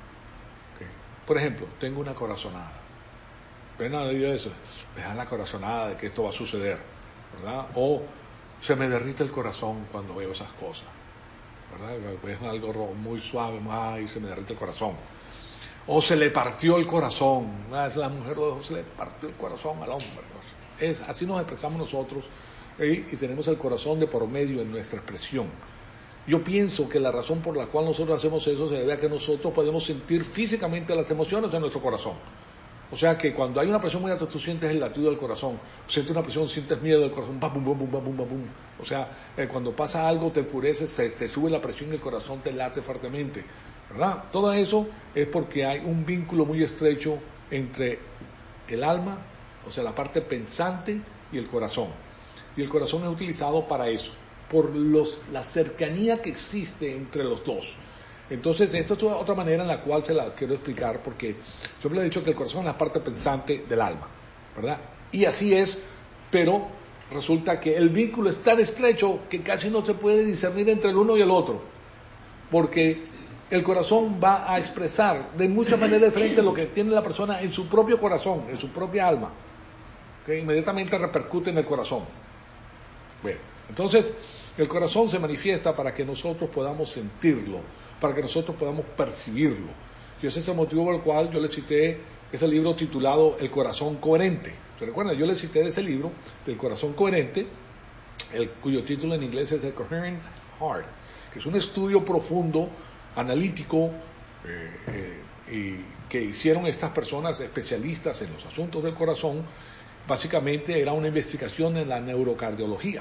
¿Okay? Por ejemplo, tengo una corazonada. ¿Ven a la idea de eso? Vean la corazonada de que esto va a suceder, ¿verdad? O se me derrite el corazón cuando veo esas cosas, ¿verdad? Es algo muy suave, ay, se me derrite el corazón. O se le partió el corazón, la mujer lo dejó, se le partió el corazón al hombre. Es, así nos expresamos nosotros, ¿eh? Y tenemos el corazón de por medio en nuestra expresión. Yo pienso que la razón por la cual nosotros hacemos eso se debe a que nosotros podemos sentir físicamente las emociones en nuestro corazón. O sea que cuando hay una presión muy alta, tú sientes el latido del corazón. Sientes una presión, sientes miedo del corazón. Bum, bum, bum, bum, bum, bum. O sea, eh, cuando pasa algo, te enfureces, te, te sube la presión y el corazón te late fuertemente. ¿Verdad? Todo eso es porque hay un vínculo muy estrecho entre el alma, o sea, la parte pensante, y el corazón. Y el corazón es utilizado para eso, por los, la cercanía que existe entre los dos. Entonces, esta es otra manera en la cual se la quiero explicar, porque siempre le he dicho que el corazón es la parte pensante del alma, ¿verdad? Y así es, pero resulta que el vínculo es tan estrecho que casi no se puede discernir entre el uno y el otro, porque el corazón va a expresar de muchas maneras diferentes lo que tiene la persona en su propio corazón, en su propia alma, que inmediatamente repercute en el corazón. Bueno, entonces el corazón se manifiesta para que nosotros podamos sentirlo, para que nosotros podamos percibirlo. Y ese es el motivo por el cual yo le cité ese libro titulado El corazón coherente. ¿Se recuerdan? Yo le cité de ese libro, del corazón coherente, el, cuyo título en inglés es The Coherent Heart, que es un estudio profundo, analítico, eh, eh, y que hicieron estas personas especialistas en los asuntos del corazón. Básicamente era una investigación en la neurocardiología.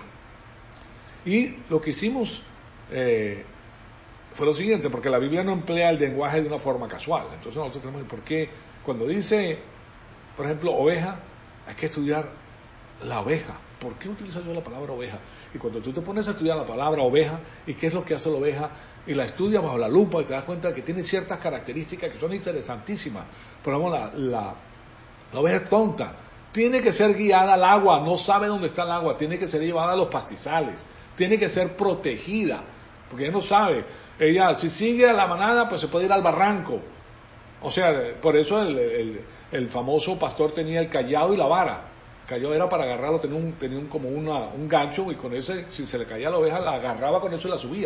Y lo que hicimos eh, fue lo siguiente, porque la Biblia no emplea el lenguaje de una forma casual. Entonces nosotros tenemos, ¿por qué? Cuando dice, por ejemplo, oveja, hay que estudiar la oveja. ¿Por qué utilizo yo la palabra oveja? Y cuando tú te pones a estudiar la palabra oveja, y qué es lo que hace la oveja, y la estudias bajo la lupa, y te das cuenta que tiene ciertas características que son interesantísimas. Por ejemplo, la, la, la oveja es tonta. Tiene que ser guiada al agua, no sabe dónde está el agua, tiene que ser llevada a los pastizales, tiene que ser protegida, porque ella no sabe. Ella, si sigue a la manada, pues se puede ir al barranco. O sea, por eso el, el, el famoso pastor tenía el cayado y la vara. El cayado era para agarrarlo, tenía, un, tenía un, como una, un gancho, y con ese, si se le caía la oveja, la agarraba con eso y la subía.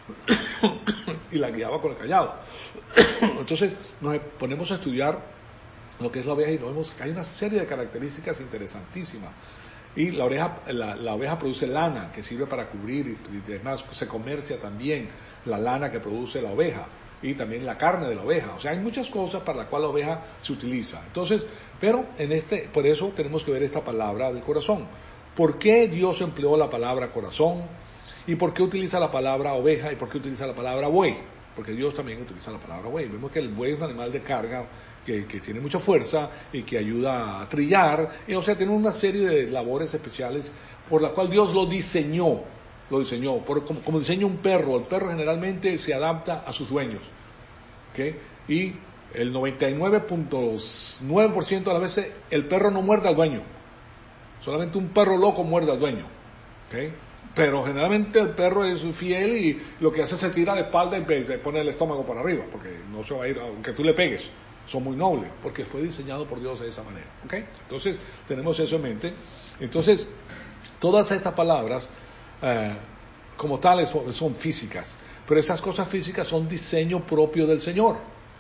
Y la guiaba con el cayado. Entonces nos ponemos a estudiar lo que es la oveja y vemos que hay una serie de características interesantísimas. Y la, oreja, la, la oveja produce lana que sirve para cubrir, y, y además se comercia también la lana que produce la oveja, y también la carne de la oveja. O sea, hay muchas cosas para las cuales la oveja se utiliza. Entonces, pero en este, por eso tenemos que ver esta palabra del corazón. ¿Por qué Dios empleó la palabra corazón? ¿Y por qué utiliza la palabra oveja? ¿Y por qué utiliza la palabra buey? Porque Dios también utiliza la palabra buey. Vemos que el buey es un animal de carga que, que tiene mucha fuerza y que ayuda a trillar. Y, o sea, tiene una serie de labores especiales por la cual Dios lo diseñó. Lo diseñó. Por, como, como diseña un perro. El perro generalmente se adapta a sus dueños. ¿Okay? Y el noventa y nueve punto nueve por ciento de las veces el perro no muerde al dueño. Solamente un perro loco muerde al dueño. ¿Okay? Pero generalmente el perro es fiel y lo que hace es se tira de espalda y se pone el estómago para arriba, porque no se va a ir, aunque tú le pegues. Son muy nobles, porque fue diseñado por Dios de esa manera. ¿Okay? Entonces, tenemos eso en mente. Entonces, todas estas palabras, eh, como tales, son, son físicas, pero esas cosas físicas son diseño propio del Señor.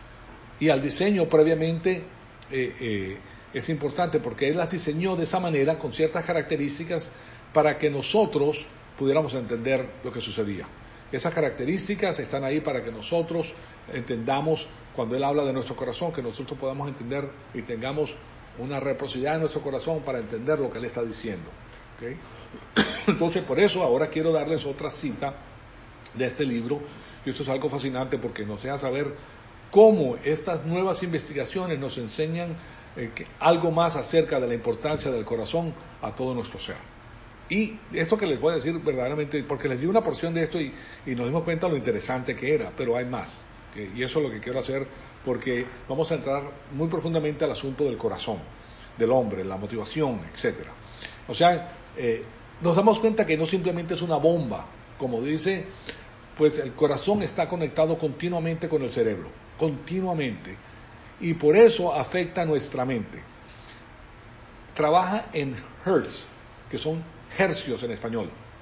Y al diseño previamente eh, eh, es importante, porque Él las diseñó de esa manera, con ciertas características, para que nosotros pudiéramos entender lo que sucedía. Esas características están ahí para que nosotros entendamos, cuando Él habla de nuestro corazón, que nosotros podamos entender y tengamos una reciprocidad en nuestro corazón para entender lo que Él está diciendo. ¿Okay? Entonces, por eso ahora quiero darles otra cita de este libro, y esto es algo fascinante porque nos deja saber cómo estas nuevas investigaciones nos enseñan eh, que algo más acerca de la importancia del corazón a todo nuestro ser. Y esto que les voy a decir verdaderamente, porque les di una porción de esto y, y nos dimos cuenta de lo interesante que era, pero hay más. ¿Okay? Y eso es lo que quiero hacer, porque vamos a entrar muy profundamente al asunto del corazón, del hombre, la motivación, etcétera. O sea, eh, nos damos cuenta que no simplemente es una bomba, como dice, pues el corazón está conectado continuamente con el cerebro, continuamente, y por eso afecta nuestra mente. Trabaja en hertz, que son hercios en español,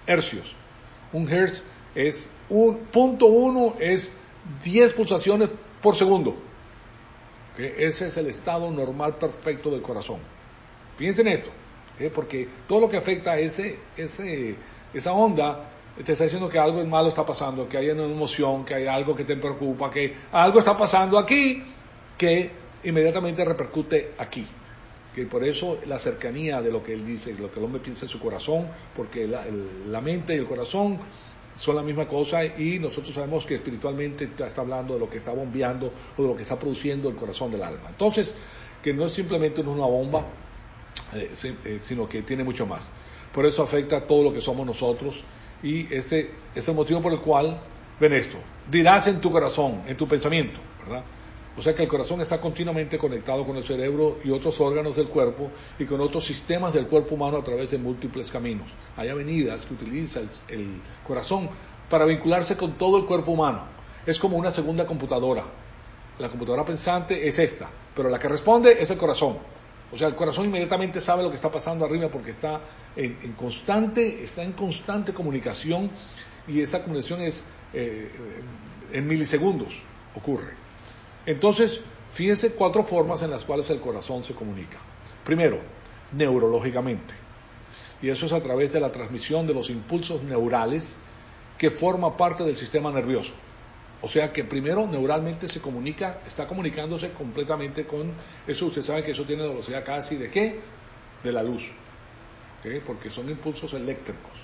hercios. Un hertz es un punto uno, es diez pulsaciones por segundo. ¿Okay? Ese es el estado normal perfecto del corazón. Fíjense en esto, ¿okay? Porque todo lo que afecta a ese, ese, esa onda te está diciendo que algo malo está pasando, que hay una emoción, que hay algo que te preocupa, que algo está pasando aquí que inmediatamente repercute aquí. Que por eso la cercanía de lo que él dice, lo que el hombre piensa en su corazón, porque la, el, la mente y el corazón son la misma cosa y nosotros sabemos que espiritualmente está hablando de lo que está bombeando o de lo que está produciendo el corazón del alma. Entonces, que no es simplemente una bomba, eh, sino que tiene mucho más. Por eso afecta a todo lo que somos nosotros y ese es el motivo por el cual, ven esto, dirás en tu corazón, en tu pensamiento, ¿verdad? O sea que el corazón está continuamente conectado con el cerebro y otros órganos del cuerpo y con otros sistemas del cuerpo humano a través de múltiples caminos. Hay avenidas que utiliza el, el corazón para vincularse con todo el cuerpo humano. Es como una segunda computadora. La computadora pensante es esta, pero la que responde es el corazón. O sea, el corazón inmediatamente sabe lo que está pasando arriba porque está en, en constante, está en constante comunicación y esa comunicación es eh, en milisegundos ocurre. Entonces, fíjense cuatro formas en las cuales el corazón se comunica. Primero, neurológicamente. Y eso es a través de la transmisión de los impulsos neurales que forma parte del sistema nervioso. O sea que primero neuralmente se comunica, está comunicándose completamente con eso. Usted sabe que eso tiene la velocidad casi de ¿qué? De la luz. ¿Okay? Porque son impulsos eléctricos.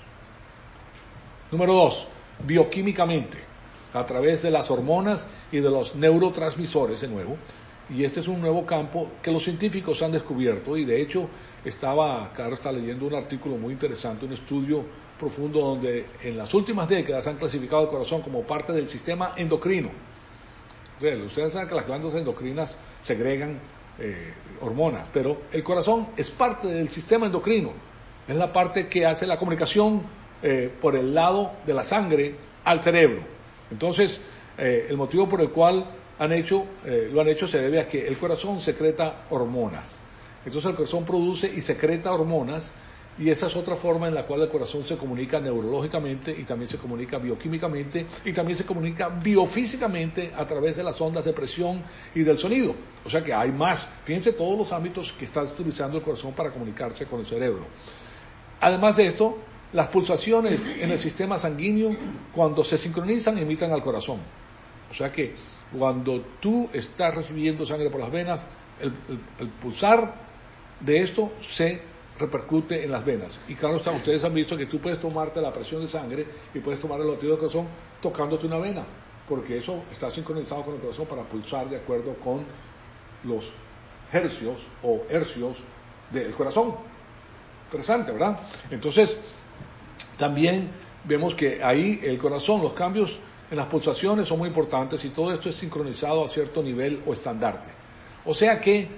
Número dos, bioquímicamente. A través de las hormonas y de los neurotransmisores de nuevo, y este es un nuevo campo que los científicos han descubierto, y de hecho estaba, claro, está leyendo un artículo muy interesante, un estudio profundo donde en las últimas décadas han clasificado el corazón como parte del sistema endocrino. Ustedes saben que las glándulas endocrinas segregan eh, hormonas, pero el corazón es parte del sistema endocrino, es la parte que hace la comunicación eh, por el lado de la sangre al cerebro. Entonces, eh, el motivo por el cual han hecho, eh, lo han hecho se debe a que el corazón secreta hormonas. Entonces el corazón produce y secreta hormonas y esa es otra forma en la cual el corazón se comunica neurológicamente y también se comunica bioquímicamente y también se comunica biofísicamente a través de las ondas de presión y del sonido. O sea que hay más. Fíjense todos los ámbitos que está utilizando el corazón para comunicarse con el cerebro. Además de esto, las pulsaciones en el sistema sanguíneo, cuando se sincronizan, imitan al corazón. O sea que cuando tú estás recibiendo sangre por las venas, el, el, el pulsar de esto se repercute en las venas. Y claro está, ustedes han visto que tú puedes tomarte la presión de sangre y puedes tomar el latido del corazón tocándote una vena, porque eso está sincronizado con el corazón para pulsar de acuerdo con los hercios o hercios del corazón. Interesante, ¿verdad? Entonces, también vemos que ahí el corazón, los cambios en las pulsaciones son muy importantes y todo esto es sincronizado a cierto nivel o estandarte. O sea que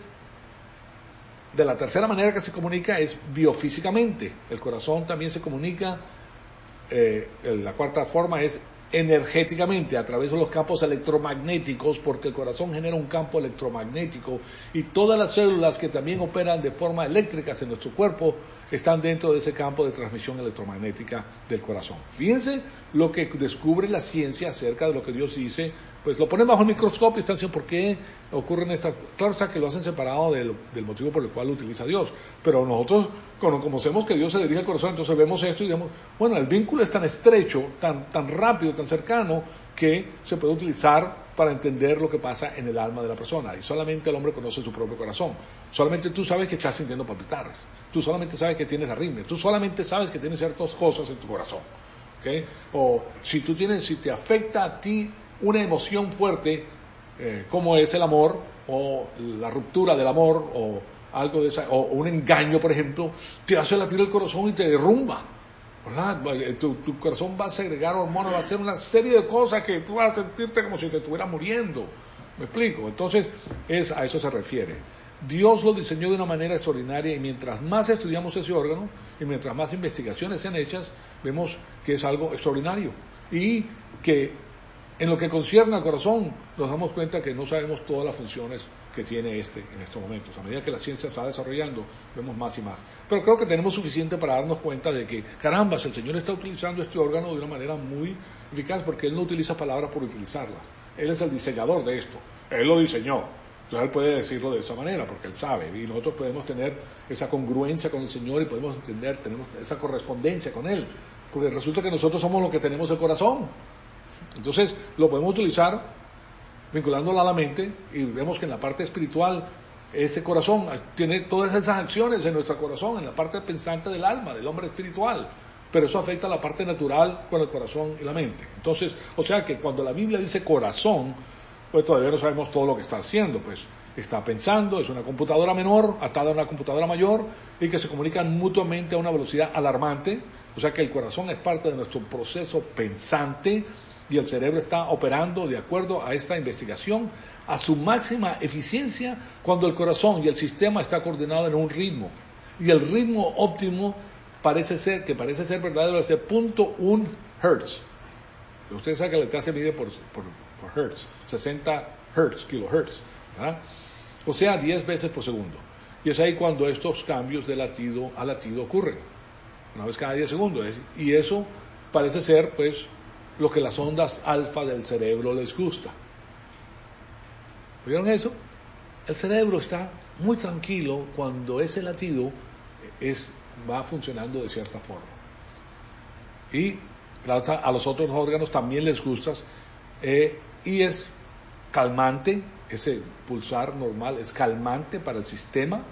de la tercera manera que se comunica es biofísicamente. El corazón también se comunica, eh, la cuarta forma es energéticamente, a través de los campos electromagnéticos, porque el corazón genera un campo electromagnético y todas las células que también operan de forma eléctrica en nuestro cuerpo están dentro de ese campo de transmisión electromagnética del corazón. Fíjense lo que descubre la ciencia acerca de lo que Dios dice, pues lo ponen bajo el microscopio y están diciendo por qué ocurren estas. Claro está que lo hacen separado del, del motivo por el cual lo utiliza Dios, pero nosotros cuando conocemos que Dios se dirige al corazón, entonces vemos esto y digamos, bueno, el vínculo es tan estrecho, tan, tan rápido, tan cercano, que se puede utilizar para entender lo que pasa en el alma de la persona. Y solamente el hombre conoce su propio corazón. Solamente tú sabes que estás sintiendo palpitar. Tú solamente sabes que tienes arritmia. Tú solamente sabes que tienes ciertas cosas en tu corazón. ¿Okay? O si tú tienes, si te afecta a ti una emoción fuerte, eh, como es el amor, o la ruptura del amor, o algo de esa, o un engaño, por ejemplo, te hace latir el corazón y te derrumba. ¿Verdad? Tu, tu corazón va a segregar hormonas, va a hacer una serie de cosas que tú vas a sentirte como si te estuvieras muriendo. ¿Me explico? Entonces, es, a eso se refiere. Dios lo diseñó de una manera extraordinaria y mientras más estudiamos ese órgano y mientras más investigaciones sean hechas, vemos que es algo extraordinario. Y que en lo que concierne al corazón, nos damos cuenta que no sabemos todas las funciones que tiene este en estos momentos. A medida que la ciencia está desarrollando, vemos más y más. Pero creo que tenemos suficiente para darnos cuenta de que, carambas, el Señor está utilizando este órgano de una manera muy eficaz, porque Él no utiliza palabras por utilizarlas. Él es el diseñador de esto. Él lo diseñó. Entonces Él puede decirlo de esa manera, porque Él sabe. Y nosotros podemos tener esa congruencia con el Señor y podemos entender, tenemos esa correspondencia con Él. Porque resulta que nosotros somos los que tenemos el corazón. Entonces lo podemos utilizar vinculándolo a la mente, y vemos que en la parte espiritual ese corazón tiene todas esas acciones en nuestro corazón, en la parte pensante del alma, del hombre espiritual, pero eso afecta a la parte natural con el corazón y la mente. Entonces, o sea que cuando la Biblia dice corazón, pues todavía no sabemos todo lo que está haciendo, pues está pensando, es una computadora menor atada a una computadora mayor y que se comunican mutuamente a una velocidad alarmante, o sea que el corazón es parte de nuestro proceso pensante, y el cerebro está operando de acuerdo a esta investigación a su máxima eficiencia cuando el corazón y el sistema está coordinado en un ritmo. Y el ritmo óptimo parece ser, que parece ser verdadero, es de cero punto uno hertz. Ustedes saben que la electricidad se mide por, por, por hertz, sesenta hertz, kilohertz, ¿verdad? O sea, diez veces por segundo. Y es ahí cuando estos cambios de latido a latido ocurren, una vez cada diez segundos. Y eso parece ser, pues, lo que las ondas alfa del cerebro les gusta. ¿Vieron eso? El cerebro está muy tranquilo cuando ese latido es, va funcionando de cierta forma. Y a los otros órganos también les gusta, eh, y es calmante, ese pulsar normal es calmante para el sistema,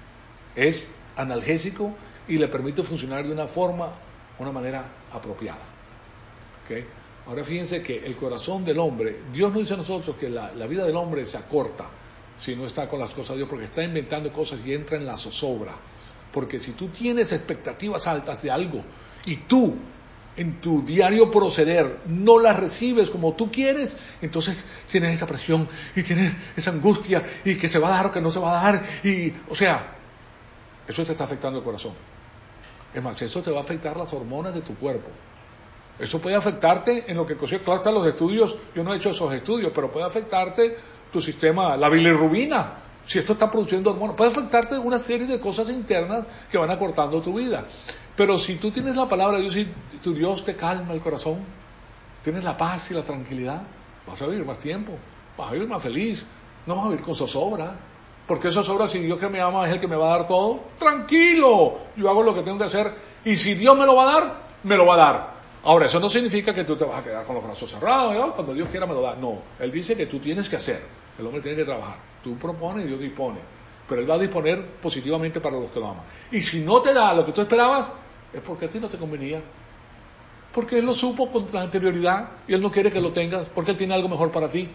es analgésico y le permite funcionar de una forma, una manera apropiada. ¿Okay? Ahora fíjense que el corazón del hombre, Dios nos dice a nosotros que la, la vida del hombre se acorta si no está con las cosas de Dios, porque está inventando cosas y entra en la zozobra. Porque si tú tienes expectativas altas de algo y tú en tu diario proceder no las recibes como tú quieres, entonces tienes esa presión y tienes esa angustia y que se va a dar o que no se va a dar, y o sea, eso te está afectando el corazón. Es más, eso te va a afectar las hormonas de tu cuerpo. Eso puede afectarte en lo que, claro, están los estudios, yo no he hecho esos estudios, pero puede afectarte tu sistema, la bilirrubina, si esto está produciendo hormonas, puede afectarte una serie de cosas internas que van acortando tu vida. Pero si tú tienes la palabra de Dios y tu Dios te calma el corazón, tienes la paz y la tranquilidad, vas a vivir más tiempo, vas a vivir más feliz, no vas a vivir con zozobra. Porque zozobra, si Dios que me ama es el que me va a dar todo, tranquilo, yo hago lo que tengo que hacer, y si Dios me lo va a dar, me lo va a dar. Ahora, eso no significa que tú te vas a quedar con los brazos cerrados, ¿no? Cuando Dios quiera me lo da. No, Él dice que tú tienes que hacer, el hombre tiene que trabajar. Tú propones y Dios dispone. Pero Él va a disponer positivamente para los que lo aman. Y si no te da lo que tú esperabas, es porque a ti no te convenía. Porque Él lo supo con la anterioridad y Él no quiere que lo tengas, porque Él tiene algo mejor para ti.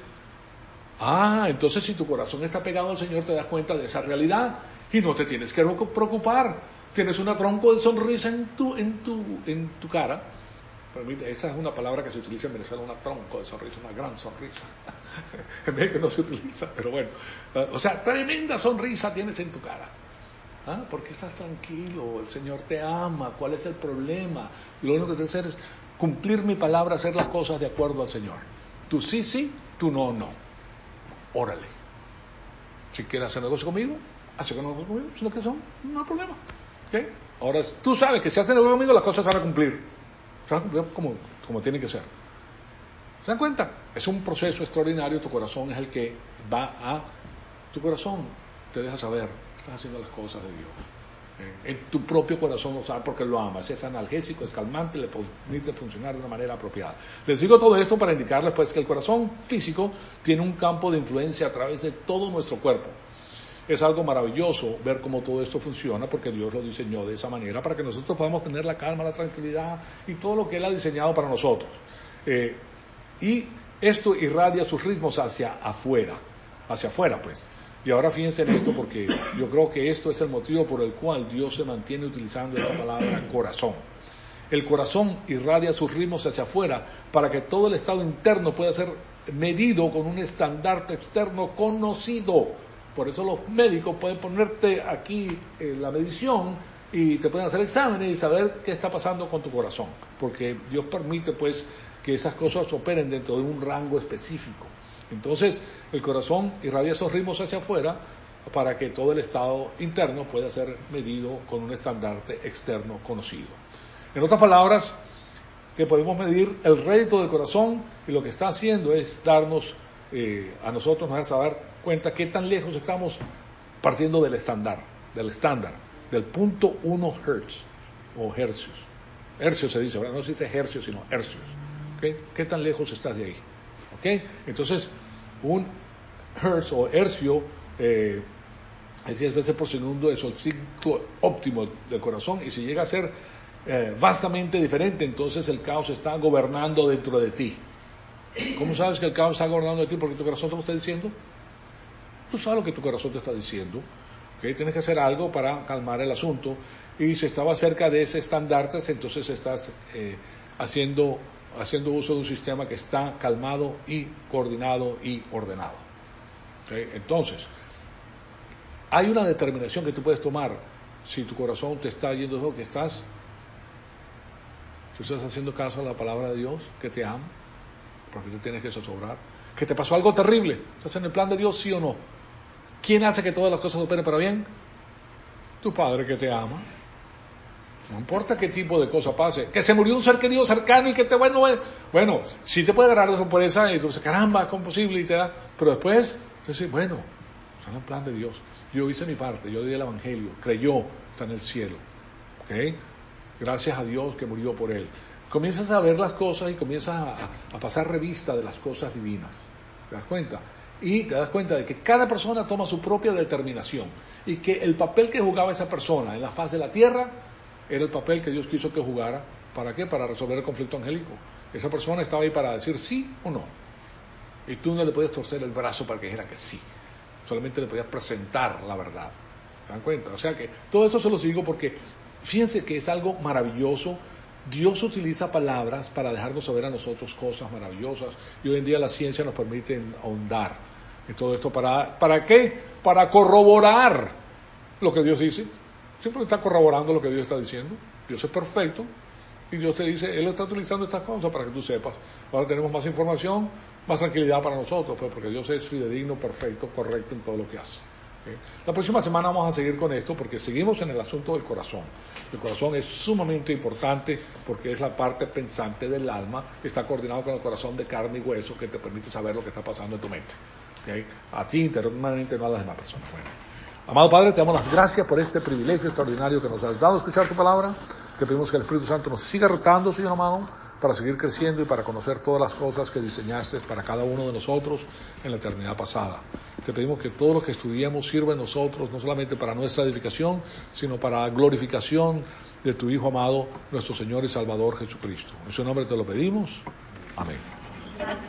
Ah, entonces si tu corazón está pegado al Señor, te das cuenta de esa realidad y no te tienes que preocupar. Tienes una tronco de sonrisa en tu, en tu, en tu cara. Permite, esa es una palabra que se utiliza en Venezuela, una tronco de sonrisa, una gran sonrisa. En México no se utiliza, pero bueno. O sea, tremenda sonrisa tienes en tu cara. ¿Ah? Porque estás tranquilo, el Señor te ama, ¿cuál es el problema? Y lo único que tienes que hacer es cumplir mi palabra, hacer las cosas de acuerdo al Señor. Tú sí, sí, tú no, no. Órale. Si quieres hacer negocio conmigo, hace negocio conmigo, si no quieres, no hay problema. ¿Okay? Ahora, tú sabes que si haces negocio conmigo, las cosas se van a cumplir. Se van a cumplir como, como tienen que ser. ¿Se dan cuenta? Es un proceso extraordinario, tu corazón es el que va a... Tu corazón te deja saber, estás haciendo las cosas de Dios. En tu propio corazón lo sabe porque lo amas, es analgésico, es calmante, le permite funcionar de una manera apropiada. Les digo todo esto para indicarles pues que el corazón físico tiene un campo de influencia a través de todo nuestro cuerpo. Es algo maravilloso ver cómo todo esto funciona porque Dios lo diseñó de esa manera para que nosotros podamos tener la calma, la tranquilidad y todo lo que Él ha diseñado para nosotros. Eh, y esto irradia sus ritmos hacia afuera, hacia afuera pues. Y ahora fíjense en esto porque yo creo que esto es el motivo por el cual Dios se mantiene utilizando esta palabra corazón. El corazón irradia sus ritmos hacia afuera para que todo el estado interno pueda ser medido con un estandarte externo conocido. Por eso los médicos pueden ponerte aquí eh, la medición y te pueden hacer exámenes y saber qué está pasando con tu corazón. Porque Dios permite pues que esas cosas operen dentro de un rango específico. Entonces, el corazón irradia esos ritmos hacia afuera para que todo el estado interno pueda ser medido con un estandarte externo conocido. En otras palabras, que podemos medir el rédito del corazón, y lo que está haciendo es darnos, eh, a nosotros nos hace dar cuenta qué tan lejos estamos partiendo del estándar, del estándar, del punto uno hertz o hercios. Hercios se dice, ¿verdad? No se dice hercios, sino hercios. ¿Okay? ¿Qué tan lejos estás de ahí? ¿Okay? Entonces, un hertz o hercio eh, es diez veces por segundo, es el ciclo óptimo del corazón, y si llega a ser eh, vastamente diferente, entonces el caos está gobernando dentro de ti. ¿Cómo sabes que el caos está gobernando de ti? Porque tu corazón te lo está diciendo. Tú sabes lo que tu corazón te está diciendo. ¿Okay? Tienes que hacer algo para calmar el asunto, y si estaba cerca de ese estandarte, entonces estás eh, haciendo, haciendo uso de un sistema que está calmado y coordinado y ordenado. ¿Okay? Entonces, hay una determinación que tú puedes tomar si tu corazón te está yendo, que estás, si estás haciendo caso a la palabra de Dios, que te ama, porque tú tienes que zozobrar, que te pasó algo terrible, ¿estás en el plan de Dios, sí o no? ¿Quién hace que todas las cosas operen para bien? Tu Padre que te ama. No importa qué tipo de cosa pase, que se murió un ser querido cercano y que te, bueno, bueno, sí te puede agarrar de sorpresa y tú dices, caramba, ¿cómo es posible? Y te da, pero después, dices, bueno, está en el plan de Dios. Yo hice mi parte, yo di el evangelio, creyó, está en el cielo. ¿Okay? Gracias a Dios que murió por él. Comienzas a ver las cosas y comienzas a, a pasar revista de las cosas divinas. ¿Te das cuenta? Y te das cuenta de que cada persona toma su propia determinación y que el papel que jugaba esa persona en la faz de la tierra era el papel que Dios quiso que jugara. ¿Para qué? Para resolver el conflicto angélico. Esa persona estaba ahí para decir sí o no. Y tú no le podías torcer el brazo para que dijera que sí. Solamente le podías presentar la verdad. ¿Se dan cuenta? O sea que todo eso se lo digo porque fíjense que es algo maravilloso. Dios utiliza palabras para dejarnos saber a nosotros cosas maravillosas, y hoy en día la ciencia nos permite ahondar en todo esto. ¿Para, para qué? Para corroborar lo que Dios dice. Siempre está corroborando lo que Dios está diciendo. Dios es perfecto y Dios te dice, Él está utilizando estas cosas para que tú sepas. Ahora tenemos más información, más tranquilidad para nosotros, pues, porque Dios es fidedigno, perfecto, correcto en todo lo que hace. ¿Okay? La próxima semana vamos a seguir con esto porque seguimos en el asunto del corazón. El corazón es sumamente importante porque es la parte pensante del alma, está coordinado con el corazón de carne y hueso que te permite saber lo que está pasando en tu mente. ¿Okay? A ti internamente, no a las demás personas. Bueno. Amado Padre, te damos las gracias por este privilegio extraordinario que nos has dado a escuchar tu palabra. Te pedimos que el Espíritu Santo nos siga rotando, Señor amado, para seguir creciendo y para conocer todas las cosas que diseñaste para cada uno de nosotros en la eternidad pasada. Te pedimos que todo lo que estudiemos sirva en nosotros, no solamente para nuestra edificación, sino para la glorificación de tu Hijo amado, nuestro Señor y Salvador Jesucristo. En su nombre te lo pedimos. Amén.